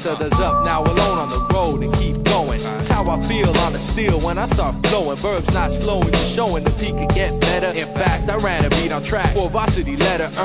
ambassadors up, now alone on the road and keep going. That's how I feel on the steel when I start flowing. Verbs not slowing, just showing the peak could get better. In fact, I ran a beat on track for varsity letter.